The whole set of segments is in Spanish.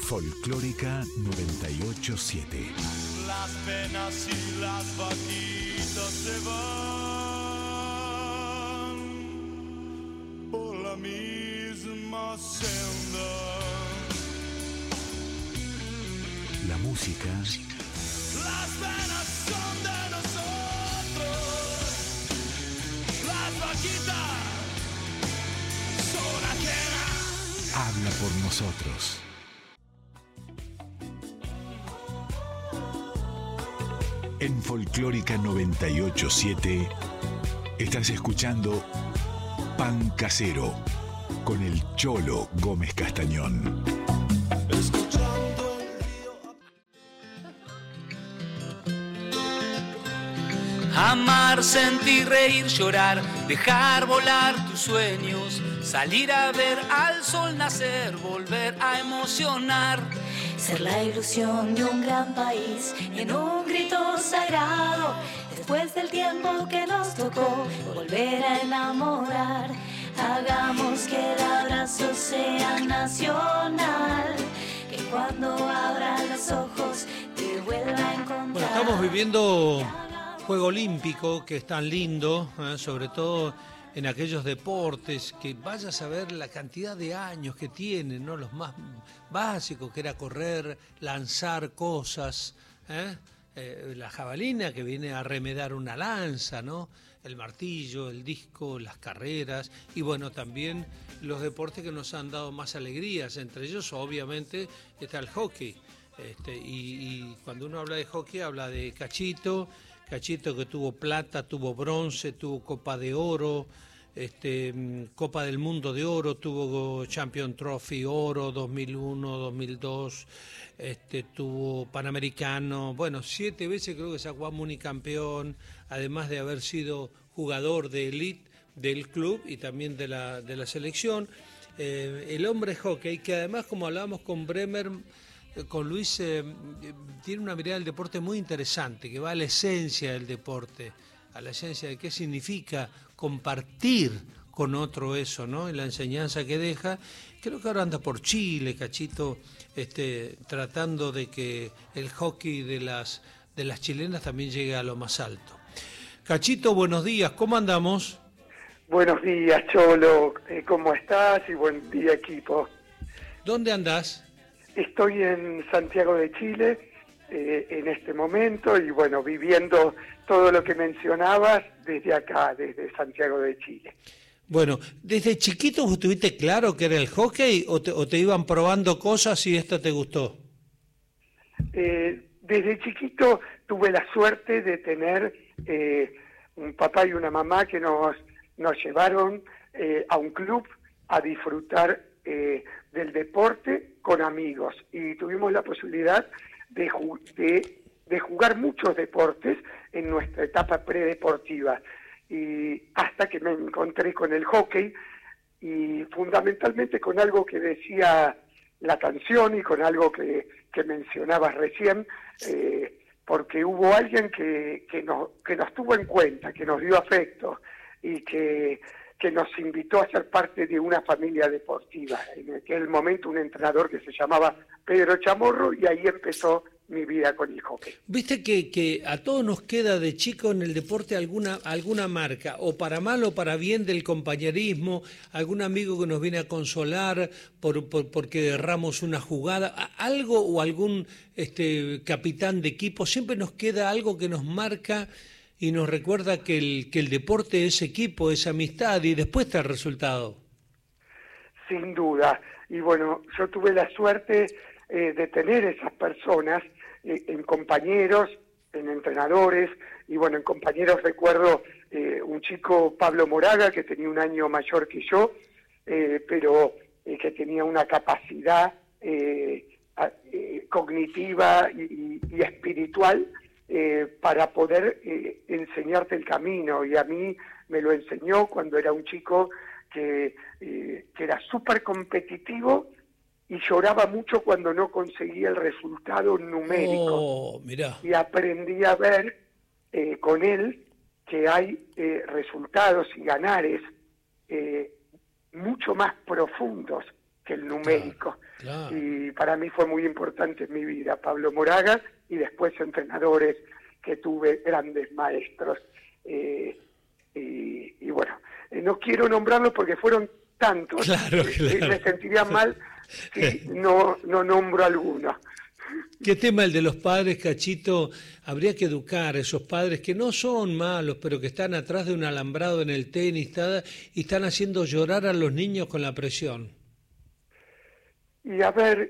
Folclórica 987. Las penas y las vaquitas se van por la misma senda. La música. Las penas son de nosotros. Las vaquitas son ajenas. Habla por nosotros. En Folclórica 987 estás escuchando Pan Casero con el Cholo Gómez Castañón. Escuchando el río. Amar, sentir, reír, llorar, dejar volar tus sueños, salir a ver al sol nacer, volver a emocionar. Ser la ilusión de un gran país en un grito sagrado. Después del tiempo que nos tocó, volver a enamorar. Hagamos que el abrazo sea nacional. Que cuando abras los ojos te vuelva a encontrar. Bueno, estamos viviendo Juego Olímpico, que es tan lindo, sobre todo en aquellos deportes, que vayas a ver la cantidad de años que tienen, ¿no? Los más básicos, que era correr, lanzar cosas, la jabalina, que viene a remedar una lanza, ¿no? El martillo, el disco, las carreras, y bueno, también los deportes que nos han dado más alegrías, entre ellos obviamente está el hockey. Y cuando uno habla de hockey, habla de Cachito que tuvo plata, tuvo bronce, tuvo Copa de Oro, Copa del Mundo de Oro, tuvo Champion Trophy Oro 2001, 2002, tuvo Panamericano, bueno, 7 veces creo que sacó a Municampeón, además de haber sido jugador de elite del club y también de la selección. El hombre hockey, que además, como hablábamos con Bremer, con Luis, tiene una mirada del deporte muy interesante, que va a la esencia del deporte, a la esencia de qué significa compartir con otro eso, ¿no? Y la enseñanza que deja. Creo que ahora anda por Chile, Cachito, tratando de que el hockey de las chilenas también llegue a lo más alto. Cachito, buenos días, ¿cómo andamos? Buenos días, Cholo, ¿cómo estás? Y buen día, equipo. ¿Dónde andás? Estoy en Santiago de Chile en este momento y bueno, viviendo todo lo que mencionabas desde acá, desde Santiago de Chile. Bueno, ¿desde chiquito vos tuviste claro que era el hockey o te iban probando cosas y esto te gustó? Desde chiquito tuve la suerte de tener un papá y una mamá que nos llevaron a un club a disfrutar del deporte con amigos y tuvimos la posibilidad de jugar muchos deportes en nuestra etapa predeportiva y hasta que me encontré con el hockey y fundamentalmente con algo que decía la canción y con algo que mencionabas recién, porque hubo alguien que nos tuvo en cuenta, que nos dio afecto y que nos invitó a ser parte de una familia deportiva. En aquel momento un entrenador que se llamaba Pedro Chamorro y ahí empezó mi vida con el hockey. Viste que a todos nos queda de chico en el deporte alguna marca, o para mal o para bien, del compañerismo, algún amigo que nos viene a consolar porque erramos una jugada, algo o algún capitán de equipo, siempre nos queda algo que nos marca y nos recuerda que el deporte es equipo, es amistad y después está el resultado. Sin duda. Y bueno, yo tuve la suerte de tener esas personas en compañeros, en entrenadores, y bueno, en compañeros recuerdo un chico, Pablo Moraga, que tenía un año mayor que yo, pero que tenía una capacidad cognitiva y espiritual para poder enseñarte el camino, y a mí me lo enseñó cuando era un chico que era súper competitivo y lloraba mucho cuando no conseguía el resultado numérico. Oh, mirá. Y aprendí a ver con él que hay resultados y ganares mucho más profundos que el numérico. Claro. Y para mí fue muy importante en mi vida Pablo Moraga, y después entrenadores que tuve, grandes maestros. Y bueno, no quiero nombrarlos porque fueron tantos. Claro. Me sentiría mal si no nombro alguno. ¿Qué tema el de los padres, Cachito? Habría que educar a esos padres que no son malos, pero que están atrás de un alambrado en el tenis y están haciendo llorar a los niños con la presión. Y a ver,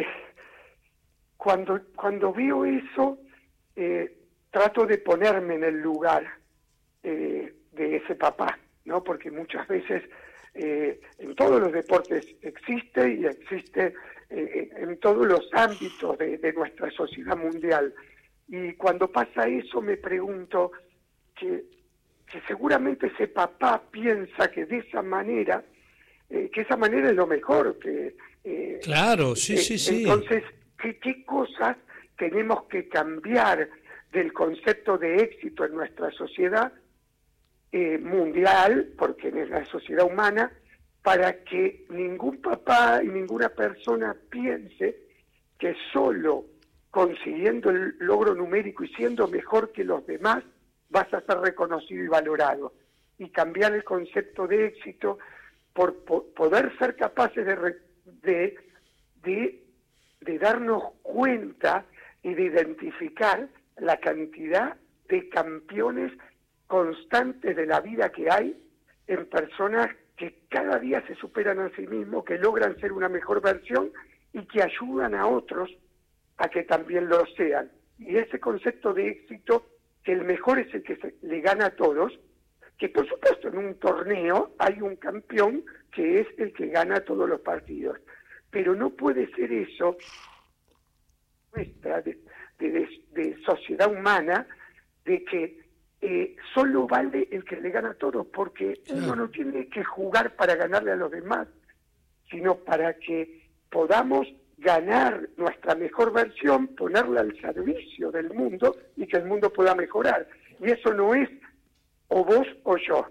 cuando veo eso, trato de ponerme en el lugar de ese papá, ¿no? Porque muchas veces en todos los deportes existe, y existe en todos los ámbitos de nuestra sociedad mundial. Y cuando pasa eso me pregunto que seguramente ese papá piensa que de esa manera, que esa manera es lo mejor. Claro, sí. Entonces, ¿qué cosas tenemos que cambiar del concepto de éxito en nuestra sociedad mundial, porque en la sociedad humana, para que ningún papá y ninguna persona piense que solo consiguiendo el logro numérico y siendo mejor que los demás vas a ser reconocido y valorado? Y cambiar el concepto de éxito por poder ser capaces de darnos cuenta y de identificar la cantidad de campeones constantes de la vida que hay en personas que cada día se superan a sí mismos, que logran ser una mejor versión y que ayudan a otros a que también lo sean. Y ese concepto de éxito, que el mejor es el que le gana a todos, que por supuesto en un torneo hay un campeón que es el que gana todos los partidos, pero no puede ser eso nuestra de sociedad humana, de que solo vale el que le gana a todos, porque uno no tiene que jugar para ganarle a los demás, sino para que podamos ganar nuestra mejor versión, ponerla al servicio del mundo y que el mundo pueda mejorar. Y eso no es o vos o yo.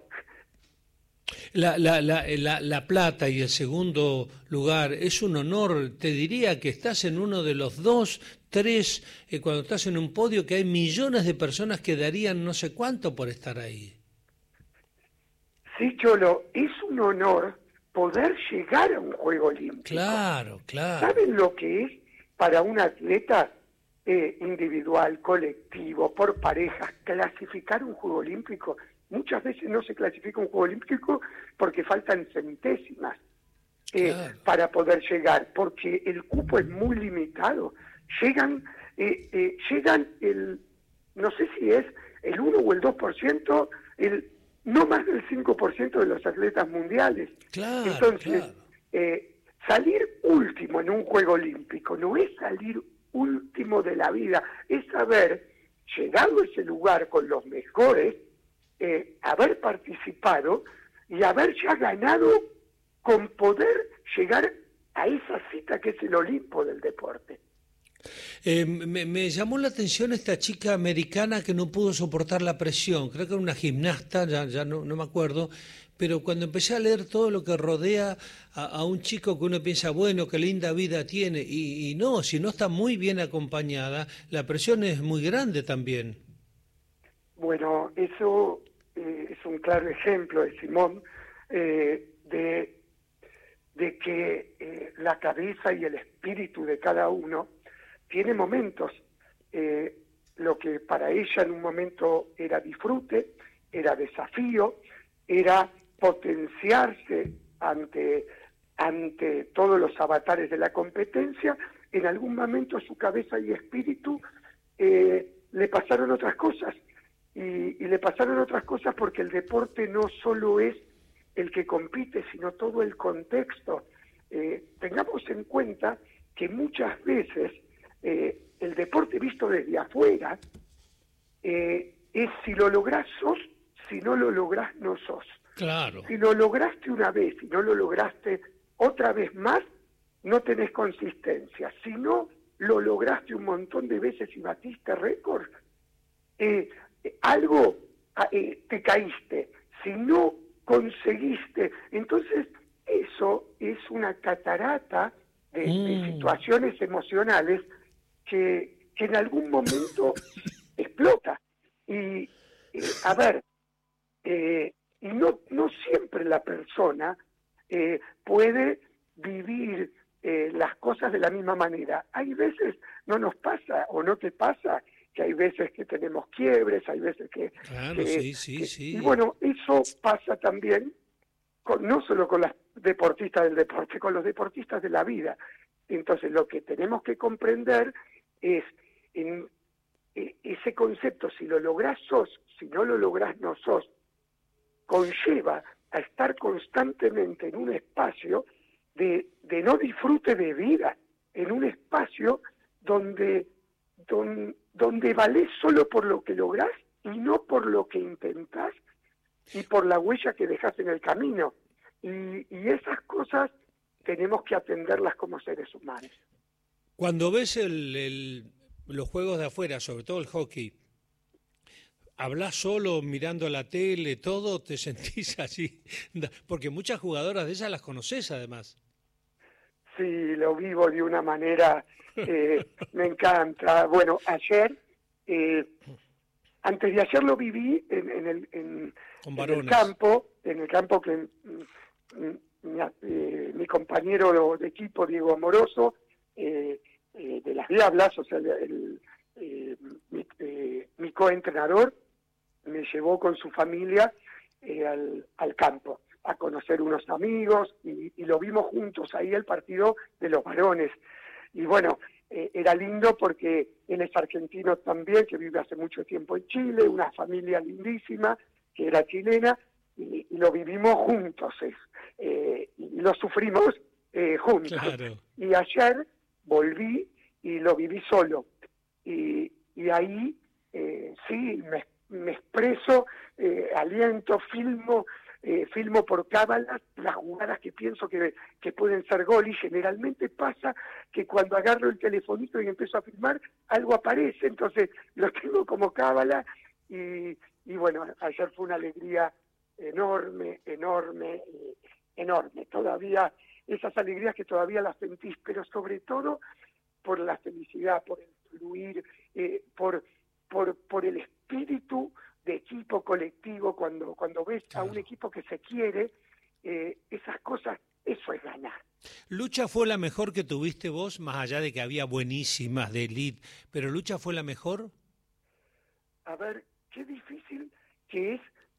La plata y el segundo lugar es un honor. Te diría que estás en uno de los 2, 3, cuando estás en un podio, que hay millones de personas que darían no sé cuánto por estar ahí. Sí, Cholo, es un honor poder llegar a un Juego Olímpico. Claro. ¿Saben lo que es para un atleta individual, colectivo, por parejas, clasificar un Juego Olímpico? Muchas veces no se clasifica un Juego Olímpico porque faltan centésimas para poder llegar, porque el cupo es muy limitado. Llegan no sé si es el 1 o el 2%, no más del 5% de los atletas mundiales. Entonces, salir último en un Juego Olímpico no es salir último de la vida, es haber llegado a ese lugar con los mejores, haber participado y haber ya ganado, con poder llegar a esa cita que es el Olimpo del deporte. Me llamó la atención esta chica americana que no pudo soportar la presión. Creo que era una gimnasta, ya no me acuerdo, pero cuando empecé a leer todo lo que rodea a un chico que uno piensa, bueno, qué linda vida tiene, y no, si no está muy bien acompañada, la presión es muy grande también. Bueno, eso es un claro ejemplo de Simón, de que la cabeza y el espíritu de cada uno tiene momentos. Lo que para ella en un momento era disfrute, era desafío, era potenciarse ante todos los avatares de la competencia, en algún momento su cabeza y espíritu le pasaron otras cosas. Y le pasaron otras cosas porque el deporte no solo es el que compite, sino todo el contexto. Tengamos en cuenta que muchas veces el deporte visto desde afuera es si lo lográs sos, si no lo lográs no sos. Claro. Si lo lograste una vez y no lo lograste otra vez más, no tenés consistencia. Si no lo lograste un montón de veces y batiste récord, algo te caíste. Si no conseguiste, entonces eso es una catarata de situaciones emocionales que en algún momento explota. Y a ver, y no siempre la persona puede vivir las cosas de la misma manera. Hay veces, no nos pasa o no te pasa, que hay veces que tenemos quiebres, hay veces que... Claro, sí. Y bueno, eso pasa también, no solo con las deportistas del deporte, con los deportistas de la vida. Entonces, lo que tenemos que comprender es ese concepto, si lo lográs sos, si no lo lográs no sos, conlleva a estar constantemente en un espacio de no disfrute de vida, en un espacio donde valés solo por lo que lográs y no por lo que intentás y por la huella que dejás en el camino. Y esas cosas tenemos que atenderlas como seres humanos. Cuando ves los juegos de afuera, sobre todo el hockey, ¿hablás solo mirando la tele, todo? ¿Te sentís así? Porque muchas jugadoras de esas las conocés además. Sí, lo vivo de una manera, me encanta. Bueno, ayer, antes de ayer lo viví en el campo que mi compañero de equipo, Diego Amoroso, de las Diablas, o sea, mi coentrenador, me llevó con su familia al campo a conocer unos amigos y lo vimos juntos ahí el partido de los varones. Y bueno, era lindo porque él es argentino también, que vive hace mucho tiempo en Chile, una familia lindísima que era chilena, y lo vivimos juntos, y lo sufrimos juntos. Claro. Y ayer volví y lo viví solo. Y ahí sí, me expreso, aliento, filmo por cábala las jugadas que pienso que pueden ser gol, y generalmente pasa que cuando agarro el telefonito y empiezo a filmar, algo aparece, entonces lo tengo como cábala, y bueno, ayer fue una alegría enorme, todavía, esas alegrías que todavía las sentís, pero sobre todo por la felicidad, por el fluir, por el espíritu de equipo colectivo, cuando ves a un equipo que se quiere, esas cosas, eso es ganar. ¿Lucha fue la mejor que tuviste vos, más allá de que había buenísimas de elite, pero Lucha fue la mejor? A ver, qué difícil que es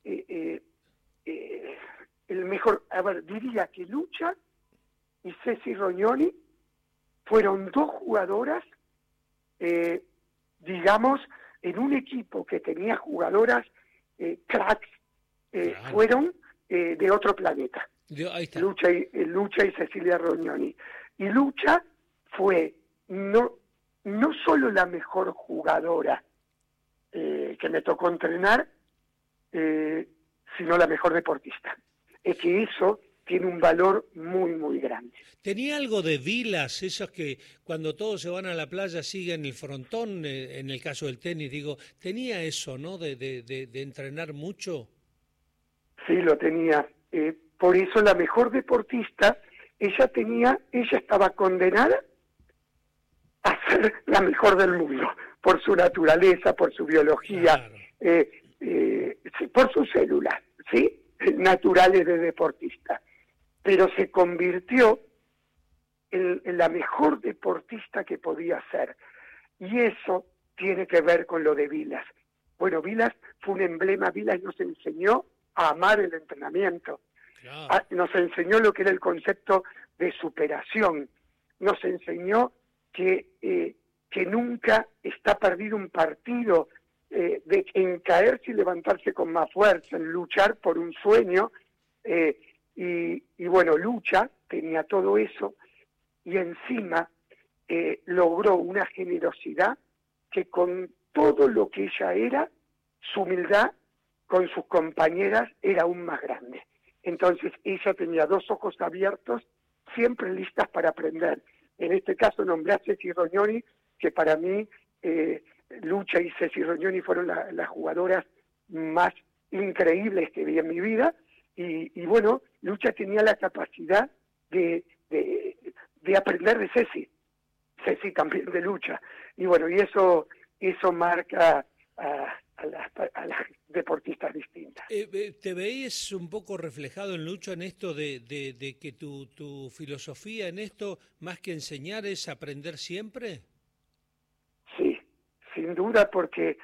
el mejor. A ver, diría que Lucha y Ceci Rognoni fueron dos jugadoras, digamos, en un equipo que tenía jugadoras cracks, claro, fueron de otro planeta. Ahí está. Lucha y Cecilia Rognoni. Y Lucha fue no solo la mejor jugadora que me tocó entrenar, sino la mejor deportista. Es que eso tiene un valor muy, muy grande. ¿Tenía algo de Vilas, esos que cuando todos se van a la playa siguen el frontón, en el caso del tenis, digo, tenía eso, ¿no?, de entrenar mucho? Sí, lo tenía. Por eso la mejor deportista, ella estaba condenada a ser la mejor del mundo, por su naturaleza, por su biología, claro, por sus células, ¿sí?, naturales de deportista. Pero se convirtió en la mejor deportista que podía ser. Y eso tiene que ver con lo de Vilas. Bueno, Vilas fue un emblema. Vilas nos enseñó a amar el entrenamiento. Claro. Nos enseñó lo que era el concepto de superación. Nos enseñó que nunca está perdido un partido, en caerse y levantarse con más fuerza, en luchar por un sueño. Y bueno, Lucha tenía todo eso, y encima logró una generosidad que, con todo lo que ella era, su humildad con sus compañeras era aún más grande. Entonces ella tenía dos ojos abiertos, siempre listas para aprender. En este caso nombré a Ceci Rognoni, que para mí Lucha y Ceci Rognoni fueron las jugadoras más increíbles que vi en mi vida, Y bueno, Lucha tenía la capacidad de aprender de Ceci también de Lucha. Y bueno, y eso marca a las deportistas distintas. ¿Te veis un poco reflejado en Lucho en esto de que tu filosofía en esto, más que enseñar, es aprender siempre? Sí, sin duda, porque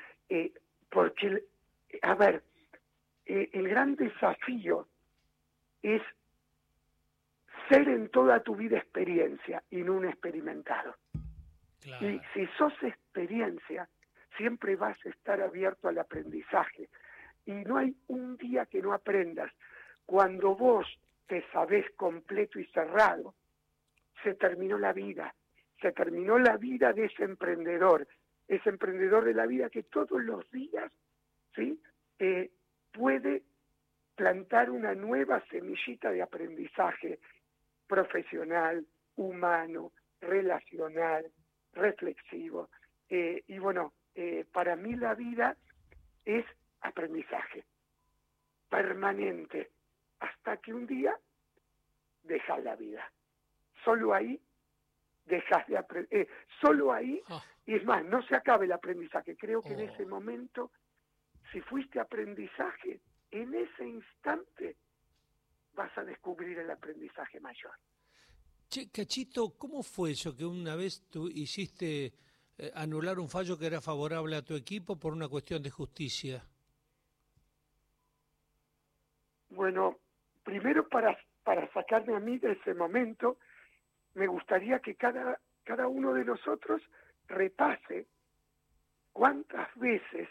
a ver, el gran desafío es ser en toda tu vida experiencia y no un experimentado. Claro. Y si sos experiencia, siempre vas a estar abierto al aprendizaje. Y no hay un día que no aprendas. Cuando vos te sabés completo y cerrado, se terminó la vida. Se terminó la vida de ese emprendedor de la vida que todos los días, ¿sí?, puede plantar una nueva semillita de aprendizaje profesional, humano, relacional, reflexivo. Y bueno, para mí la vida es aprendizaje permanente hasta que un día dejas la vida. Solo ahí dejas de aprender. Solo ahí, y es más, no se acaba el aprendizaje. Creo que en ese momento, si fuiste aprendizaje, en ese instante vas a descubrir el aprendizaje mayor. Che, Cachito, ¿cómo fue eso que una vez tú hiciste anular un fallo que era favorable a tu equipo por una cuestión de justicia? Bueno, primero para sacarme a mí de ese momento, me gustaría que cada uno de nosotros repase cuántas veces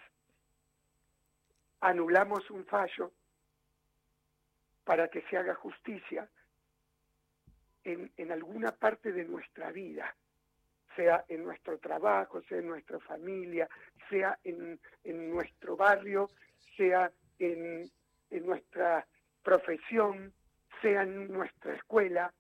anulamos un fallo para que se haga justicia en alguna parte de nuestra vida, sea en nuestro trabajo, sea en nuestra familia, sea en nuestro barrio, sea en nuestra profesión, sea en nuestra escuela.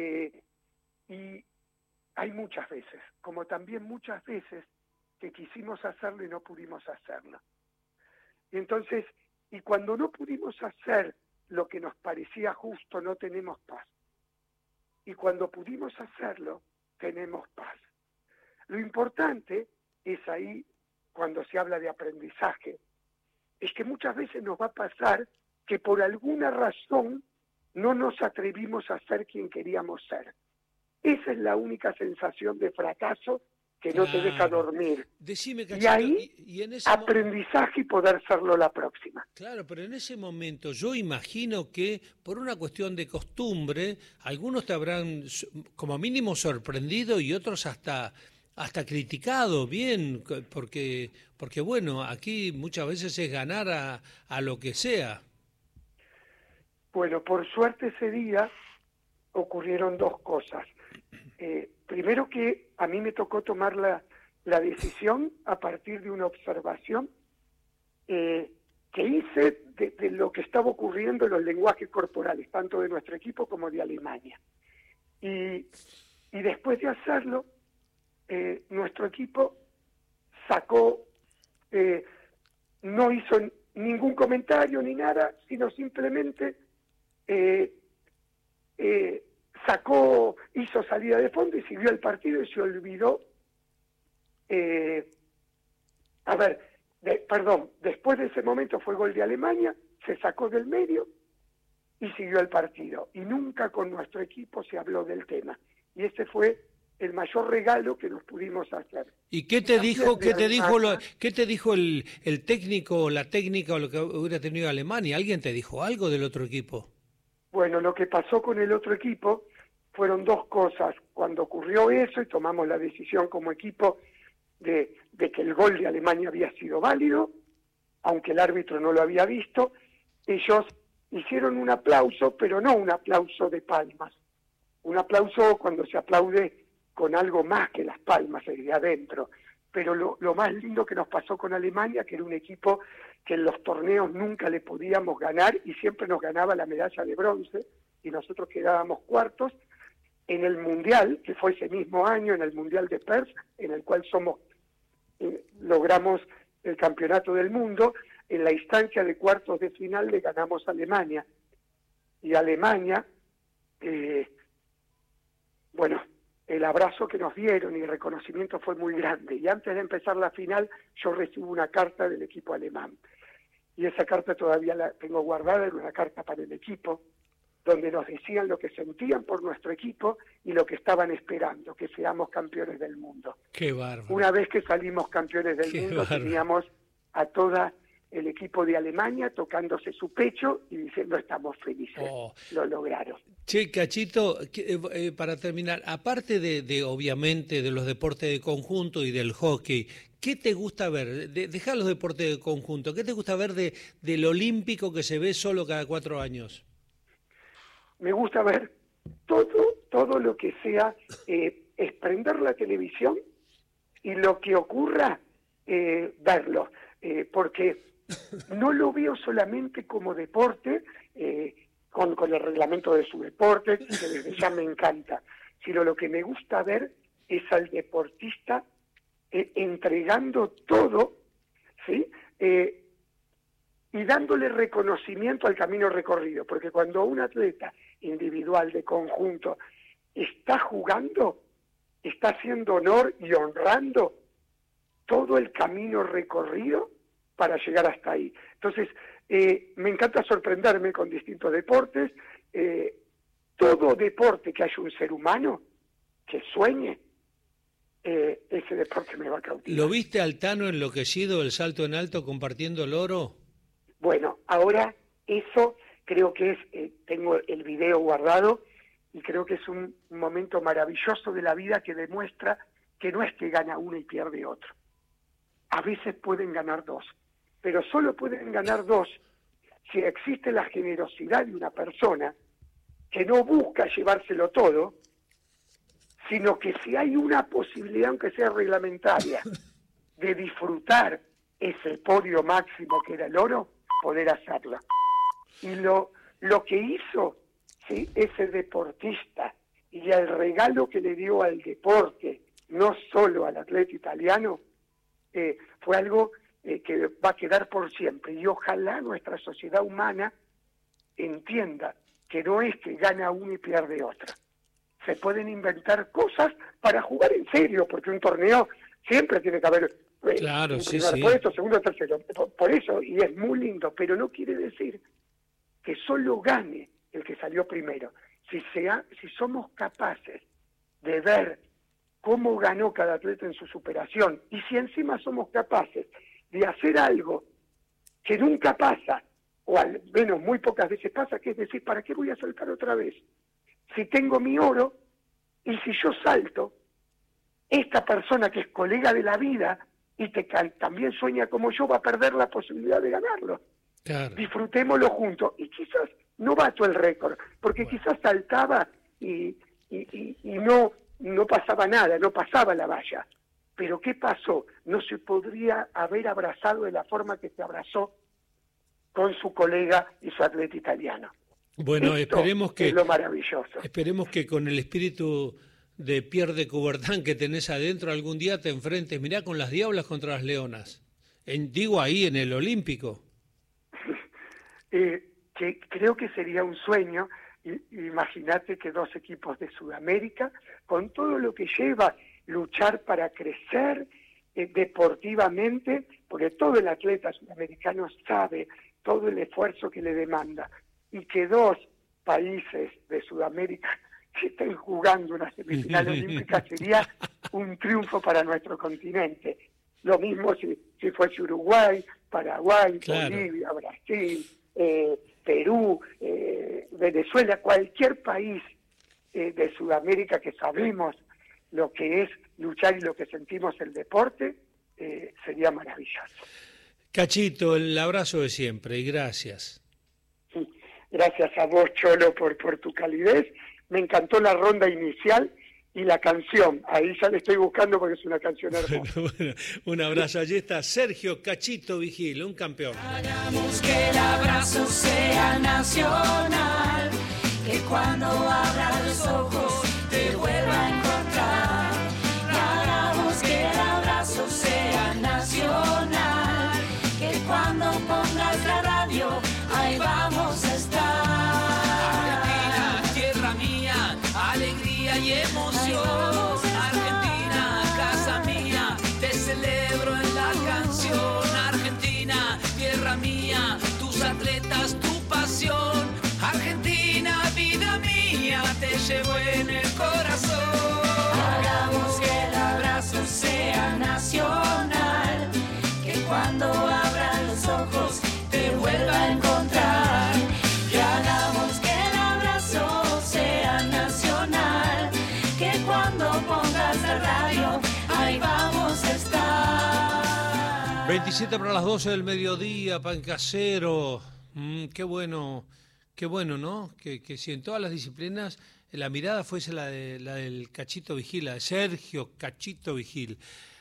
Y hay muchas veces, como también muchas veces que quisimos hacerlo y no pudimos hacerlo. Y entonces, y cuando no pudimos hacer lo que nos parecía justo, no tenemos paz. Y cuando pudimos hacerlo, tenemos paz. Lo importante es ahí, cuando se habla de aprendizaje, es que muchas veces nos va a pasar que por alguna razón no nos atrevimos a ser quien queríamos ser. Esa es la única sensación de fracaso que no te deja dormir. Decime, Cachito, y ahí, y en ese aprendizaje y poder serlo la próxima. Claro, pero en ese momento yo imagino que por una cuestión de costumbre, algunos te habrán como mínimo sorprendido y otros hasta criticado, bien, porque bueno, aquí muchas veces es ganar a lo que sea. Bueno, por suerte ese día ocurrieron dos cosas. Primero, que a mí me tocó tomar la decisión a partir de una observación que hice de lo que estaba ocurriendo en los lenguajes corporales, tanto de nuestro equipo como de Alemania. Y después de hacerlo, nuestro equipo no hizo ningún comentario ni nada, sino simplemente hizo salida de fondo y siguió el partido y se olvidó. Después de ese momento fue gol de Alemania, se sacó del medio y siguió el partido. Y nunca con nuestro equipo se habló del tema. Y ese fue el mayor regalo que nos pudimos hacer. ¿Y qué te dijo el técnico o la técnica o lo que hubiera tenido Alemania? ¿Alguien te dijo algo del otro equipo? Bueno, lo que pasó con el otro equipo fueron dos cosas. Cuando ocurrió eso y tomamos la decisión como equipo de que el gol de Alemania había sido válido, aunque el árbitro no lo había visto, ellos hicieron un aplauso, pero no un aplauso de palmas. Un aplauso cuando se aplaude con algo más que las palmas desde adentro. Pero lo más lindo que nos pasó con Alemania, que era un equipo que en los torneos nunca le podíamos ganar y siempre nos ganaba la medalla de bronce y nosotros quedábamos cuartos, en el Mundial, que fue ese mismo año, en el Mundial de Perth, en el cual logramos el campeonato del mundo, en la instancia de cuartos de final le ganamos a Alemania. y Alemania, bueno, el abrazo que nos dieron y el reconocimiento fue muy grande. Y antes de empezar la final, yo recibo una carta del equipo alemán. Y esa carta todavía la tengo guardada, era una carta para el equipo, donde nos decían lo que sentían por nuestro equipo y lo que estaban esperando, que seamos campeones del mundo. ¡Qué bárbaro! Una vez que salimos campeones del mundo, bárbaro. teníamos a toda el equipo de Alemania tocándose su pecho y diciendo estamos felices, lo lograron. Che, Cachito, para terminar, aparte de obviamente de los deportes de conjunto y del hockey, ¿qué te gusta ver? Dejá los deportes de conjunto, ¿qué te gusta ver del olímpico que se ve solo cada 4 años? Me gusta ver todo lo que sea, es prender la televisión y lo que ocurra, verlo, porque no lo veo solamente como deporte, con el reglamento de su deporte, que desde ya me encanta, sino lo que me gusta ver es al deportista entregando todo, ¿sí? Y dándole reconocimiento al camino recorrido, porque cuando un atleta individual, de conjunto, está jugando, está haciendo honor y honrando todo el camino recorrido para llegar hasta ahí. Entonces, me encanta sorprenderme con distintos deportes. Todo deporte que haya un ser humano que sueñe, ese deporte me va a cautivar. ¿Lo viste al Tano enloquecido del salto en alto compartiendo el oro? Bueno, ahora eso creo que es, tengo el video guardado y creo que es un momento maravilloso de la vida que demuestra que no es que gana uno y pierde otro. A veces pueden ganar dos, pero solo pueden ganar dos si existe la generosidad de una persona que no busca llevárselo todo, sino que si hay una posibilidad, aunque sea reglamentaria, de disfrutar ese podio máximo que era el oro, poder hacerlo. Y lo que hizo, ¿sí?, ese deportista y el regalo que le dio al deporte, no solo al atleta italiano, fue algo que va a quedar por siempre. Y ojalá nuestra sociedad humana entienda que no es que gana uno y pierde otro. Se pueden inventar cosas para jugar en serio, porque un torneo siempre tiene que haber claro, sí, primer sí. puesto, segundo, tercero. Por eso, y es muy lindo, pero no quiere decir que solo gane el que salió primero. Si somos capaces de ver cómo ganó cada atleta en su superación, y si encima somos capaces de hacer algo que nunca pasa, o al menos muy pocas veces pasa, que es decir, ¿para qué voy a saltar otra vez? Si tengo mi oro, y si yo salto, esta persona que es colega de la vida y que también sueña como yo, va a perder la posibilidad de ganarlo. Claro. Disfrutémoslo juntos. Y quizás no bato el récord, porque quizás saltaba y no pasaba nada, no pasaba la valla. Pero ¿qué pasó? No se podría haber abrazado de la forma que se abrazó con su colega y su atleta italiano. Bueno, Esto esperemos que es lo maravilloso. Esperemos que con el espíritu de Pierre de Coubertin que tenés adentro algún día te enfrentes, mirá, con las diablas contra las leonas. Digo ahí en el Olímpico. Que creo que sería un sueño. Imagínate que dos equipos de Sudamérica, con todo lo que lleva luchar para crecer deportivamente, porque todo el atleta sudamericano sabe todo el esfuerzo que le demanda, y que dos países de Sudamérica que estén jugando una semifinal olímpica sería un triunfo para nuestro continente. Lo mismo si fuese Uruguay, Paraguay, claro, Bolivia, Brasil, Perú, Venezuela, cualquier país de Sudamérica que sabemos lo que es luchar y lo que sentimos el deporte, sería maravilloso. Cachito, el abrazo de siempre y gracias. Sí, gracias a vos, Cholo, por tu calidez. Me encantó la ronda inicial y la canción. Ahí ya le estoy buscando porque es una canción hermosa. Bueno, un abrazo. Allí está Sergio Cachito Vigil, un campeón. Hagamos que el abrazo sea nacional, que cuando abras los ojos te vuelva a encontrar. Hagamos que el abrazo sea nacional, que cuando pongas la radio, ahí vamos a estar. te llevo en el corazón. Hagamos que el abrazo sea nacional, que cuando abras los ojos te vuelva a encontrar. Y hagamos que el abrazo sea nacional, que cuando pongas la radio, ahí vamos a estar. 27 para las 12 del mediodía, pan casero. Qué bueno, ¿no? Que si en todas las disciplinas la mirada fuese la del Cachito Vigil, la de Sergio Cachito Vigil.